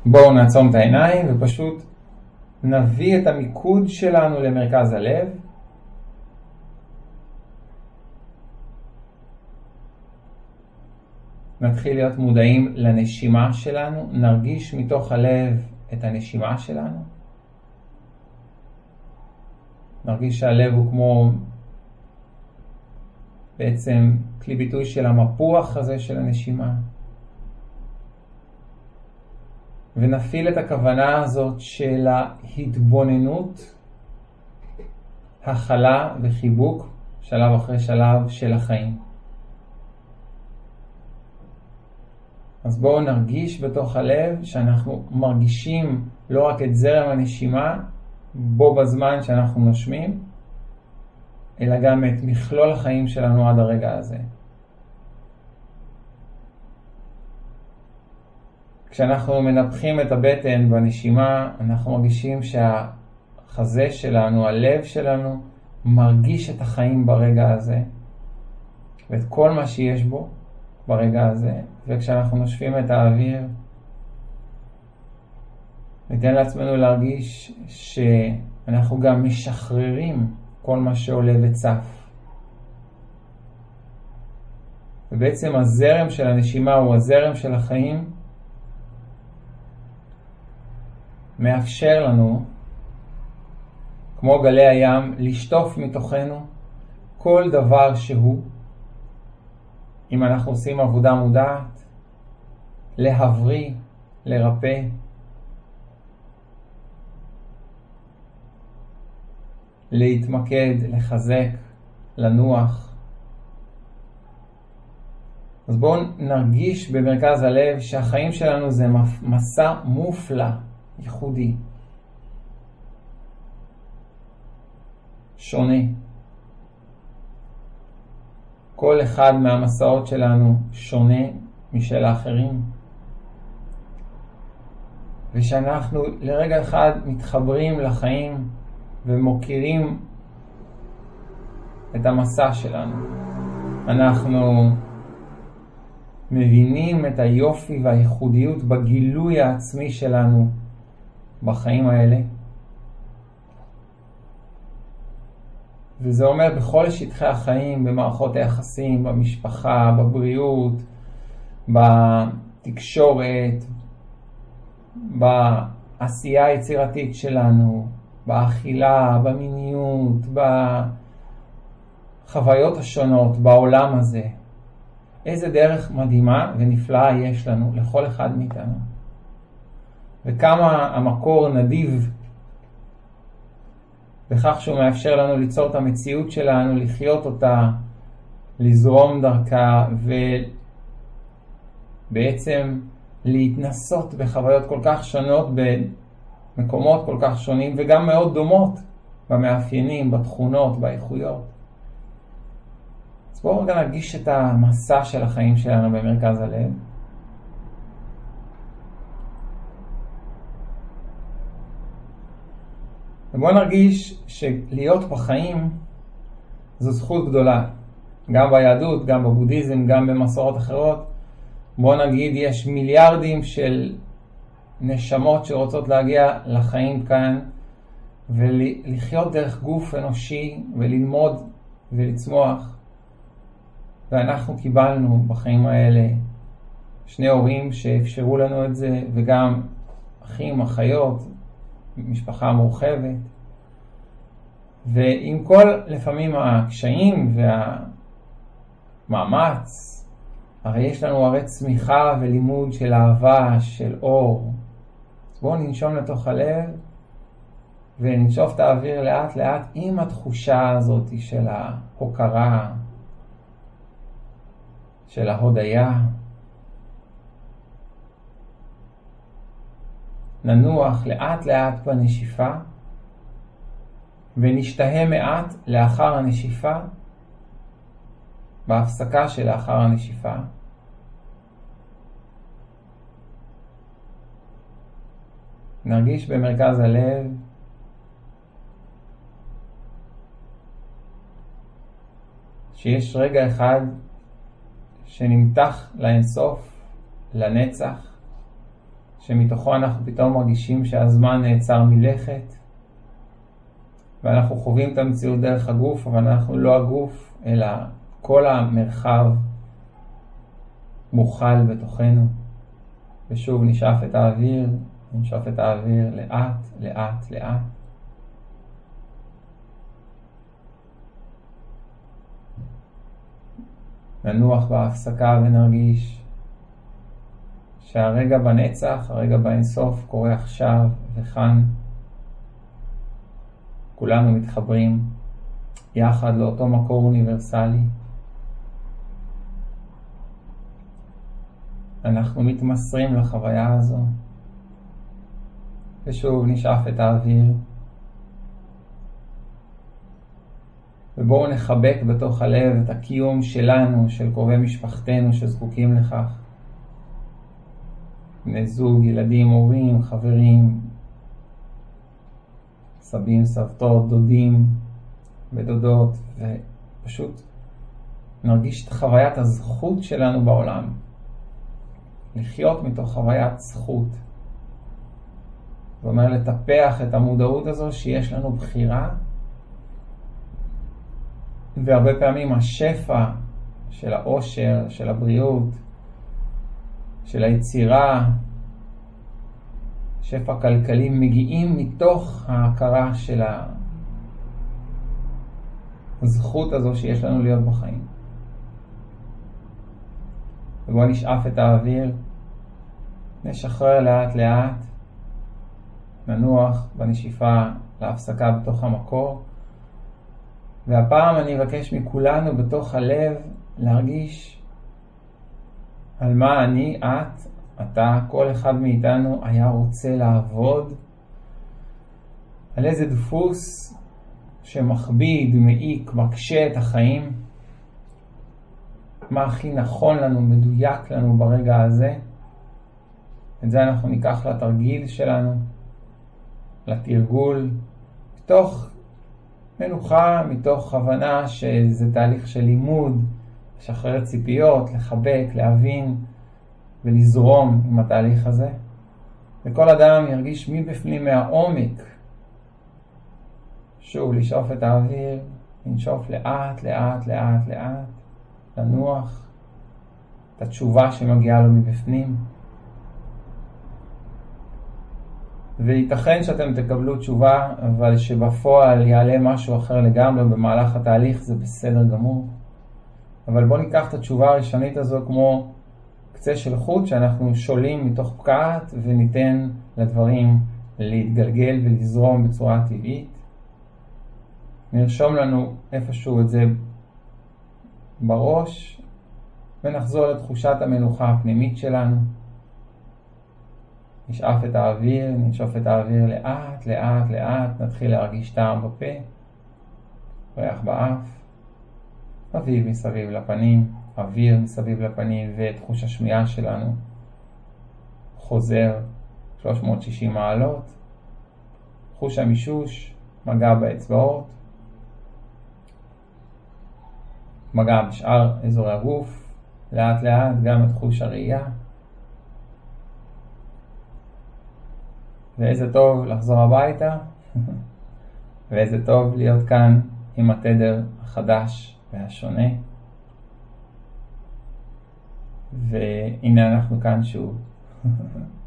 בואו נעצום את העיניים ופשוט נביא את המיקוד שלנו למרכז הלב. נתחיל להיות מודעים לנשימה שלנו, נרגיש מתוך הלב את הנשימה שלנו. נרגיש שהלב הוא כמו בעצם כלי ביטוי של המפוח הזה של הנשימה. ונפעיל את הכוונה הזאת של ההתבוננות, הכלה וחיבוק, שלב אחרי שלב של החיים. אז בואו נרגיש בתוך הלב שאנחנו מרגישים לא רק את זרם הנשימה בו בזמן שאנחנו נושמים, אלא גם את מכלול החיים שלנו עד הרגע הזה. כשאנחנו מנפחים את הבטן בנשימה, אנחנו מרגישים שהחזה שלנו, הלב שלנו, מרגיש את החיים ברגע הזה, ואת כל מה שיש בו ברגע הזה. וכשאנחנו נושפים את האוויר, ניתן לעצמנו להרגיש שאנחנו גם משחררים כל מה שעולה וצף. ובעצם הזרם של הנשימה הוא הזרם של החיים, מאפשר לנו, כמו גלי הים, לשטוף מתוכנו כל דבר שהוא, אם אנחנו עושים עבודה מודעת, להבריא, לרפא, להתמקד, לחזק, לנוח. אז בואו נרגיש במרכז הלב שהחיים שלנו זה מסע מופלא, ייחודי, שונה. כל אחד מהמסעות שלנו שונה משל האחרים. ושאנחנו לרגע אחד מתחברים לחיים ומוכירים את המסע שלנו. אנחנו מבינים את היופי והייחודיות בגילוי העצמי שלנו בחיים האלה. וזה אומר בכל שטחי החיים, במערכות היחסים, במשפחה, בבריאות, בתקשורת, בעשייה היצירתית שלנו, באכילה, במיניות, בחוויות השונות, בעולם הזה. איזה דרך מדהימה ונפלאה יש לנו לכל אחד מאיתנו. וכמה המקור נדיב בכך שהוא מאפשר לנו ליצור את המציאות שלנו, לחיות אותה, לזרום דרכה ובעצם להתנסות בחוויות כל כך שונות במקומות כל כך שונים וגם מאוד דומות במאפיינים, בתכונות, באיכויות. אז בואו רגע נרגיש את המסע של החיים שלנו במרכז הלב. ובואו נרגיש שלהיות בחיים זו זכות גדולה. גם ביהדות, גם בבודהיזם, גם במסורות אחרות. בואו נגיד יש מיליארדים של נשמות שרוצות להגיע לחיים כאן ולחיות דרך גוף אנושי וללמוד ולצמוח. ואנחנו קיבלנו בחיים האלה שני הורים שאפשרו לנו את זה, וגם אחים, אחיות, משפחה מורחבת. ועם כל לפעמים הקשיים והמאמץ, הרי יש לנו הרי צמיחה ולימוד של אהבה, של אור. אז בואו ננשום לתוך הלב וננשוף את האוויר לאט לאט עם התחושה הזאת של ההוקרה, של ההודיה. ננוח לאט לאט בנשיפה ונשתהה מעט לאחר הנשיפה, בהפסקה של לאחר הנשיפה. נרגיש במרכז הלב שיש רגע אחד שנמתח לאינסוף, לנצח, שמתוכו אנחנו פתאום מרגישים שהזמן נעצר מלכת, ואנחנו חווים את המציאות דרך הגוף, אבל אנחנו לא הגוף, אלא כל המרחב מוכל בתוכנו. ושוב נשאף את האוויר, נשאף את האוויר לאט, לאט, לאט. ננוח בהפסקה ונרגיש שהרגע בנצח, הרגע באינסוף קורה עכשיו וכאן. כולנו מתחברים יחד לאותו מקור אוניברסלי. אנחנו מתמסרים לחוויה הזו. ושוב נשאף את האוויר. ובואו נחבק בתוך הלב את הקיום שלנו, של קרובי משפחתנו שזקוקים לכך. בני זוג, ילדים, הורים, חברים, סבים, סבתות, דודים ודודות, ופשוט נרגיש את חוויית הזכות שלנו בעולם. לחיות מתוך חוויית זכות. זאת אומרת, לטפח את המודעות הזו שיש לנו בחירה, והרבה פעמים השפע של האושר, של הבריאות, של היצירה, שפע כלכלי, מגיעים מתוך ההכרה של הזכות הזו שיש לנו להיות בחיים. ובואו נשאף את האוויר, נשחרר לאט לאט, ננוח בנשיפה להפסקה בתוך המקור, והפעם אני אבקש מכולנו בתוך הלב להרגיש על מה אני, את, אתה, כל אחד מאיתנו היה רוצה לעבוד, על איזה דפוס שמכביד, מעיק, מקשה את החיים, מה הכי נכון לנו, מדויק לנו ברגע הזה. את זה אנחנו ניקח לתרגיל שלנו, לתרגול, מתוך מנוחה, מתוך הבנה שזה תהליך של לימוד, לשחרר ציפיות, לחבק, להבין ולזרום עם התהליך הזה. וכל אדם ירגיש מבפנים מהעומק. שוב, לשאוף את האוויר, לנשוף לאט, לאט, לאט, לאט, לנוח את התשובה שמגיעה לו מבפנים. וייתכן שאתם תקבלו תשובה, אבל שבפועל יעלה משהו אחר לגמרי במהלך התהליך, זה בסדר גמור. אבל בואו ניקח את התשובה הראשונית הזו כמו קצה של חוט שאנחנו שולים מתוך פקעת, וניתן לדברים להתגלגל ולזרום בצורה טבעית. נרשום לנו איפשהו את זה בראש, ונחזור לתחושת המנוחה הפנימית שלנו. נשאף את האוויר, נשאף את האוויר לאט, לאט, לאט, נתחיל להרגיש טעם בפה, ריח באף, אוויר מסביב לפנים, אוויר מסביב לפנים, ותחוש השמיעה שלנו חוזר 360 מעלות, חוש המישוש, מגע באצבעות, מגע בשאר אזורי הגוף, לאט לאט גם את חוש הראייה. ואיזה טוב לחזור הביתה, ואיזה טוב להיות כאן עם התדר החדש והשונה. והנה אנחנו כאן שוב.